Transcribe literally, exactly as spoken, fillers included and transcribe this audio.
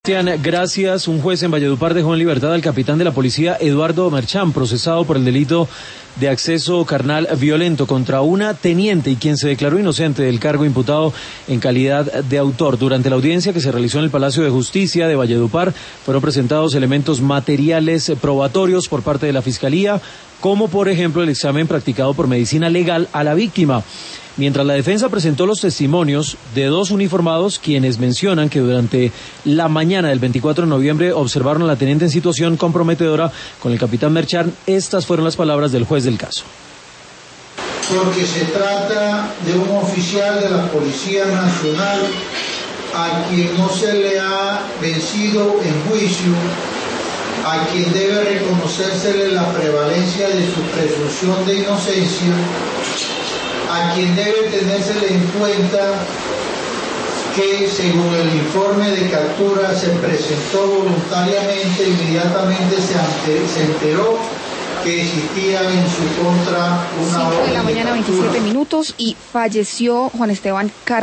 Gracias. Un juez en Valledupar dejó en libertad al capitán de la policía Eduardo Merchán, procesado por el delito de acceso carnal violento contra una teniente y quien se declaró inocente del cargo imputado en calidad de autor. Durante la audiencia que se realizó en el Palacio de Justicia de Valledupar fueron presentados elementos materiales probatorios por parte de la Fiscalía, como por ejemplo el examen practicado por medicina legal a la víctima. Mientras la defensa presentó los testimonios de dos uniformados quienes mencionan que durante la mañana del veinticuatro de noviembre observaron a la teniente en situación comprometedora con el capitán Merchán, estas fueron las palabras del juez del caso. Porque se trata de un oficial de la Policía Nacional a quien no se le ha vencido en juicio, a quien debe reconocérsele la prevalencia de su presunción de inocencia, a quien debe tenérsele en cuenta que según el informe de captura se presentó voluntariamente, inmediatamente se, ante, se enteró que existía en su contra una orden de captura. cinco de la mañana, veintisiete minutos, y falleció Juan Esteban Car